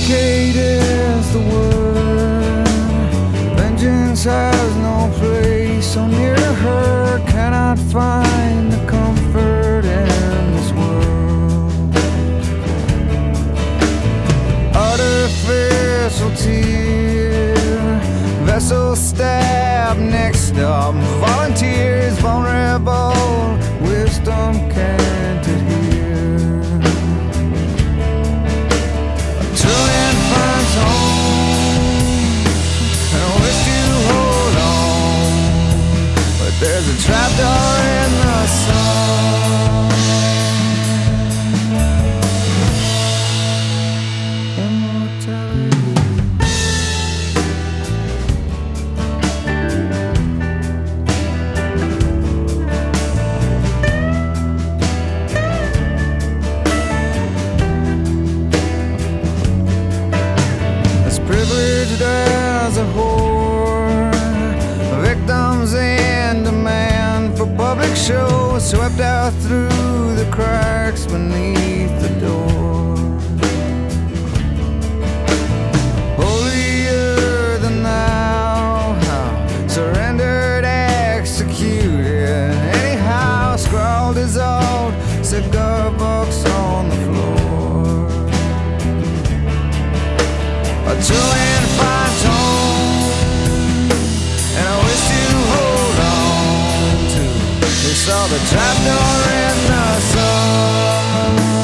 Vindicate is the word. Vengeance has no place. So near her cannot find the comfort in this world. Artificial tear, vessel stab, next up. Volunteers vulnerable, wisdom can't adhere. Trillion finds home, and I wish to hold on, but there's a trapdoor in the sun. Immortality. Privileged as a whore, victims in demand for public show, swept out through the cracks beneath the door. Holier than thou, surrendered, executed. Anyhow, scrawled his old cigar box on the floor. A trillion fine tone, and I wish to hold on to. They saw the trapdoor in the sun.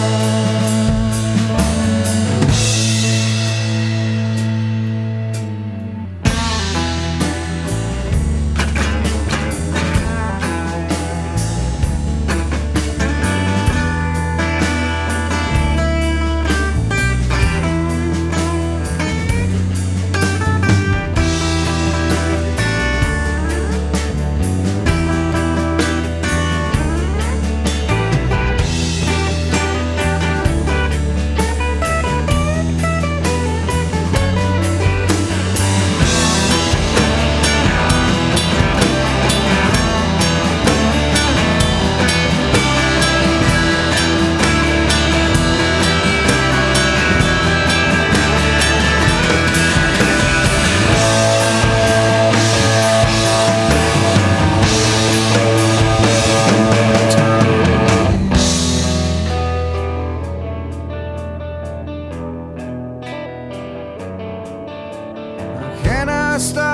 Can I stop?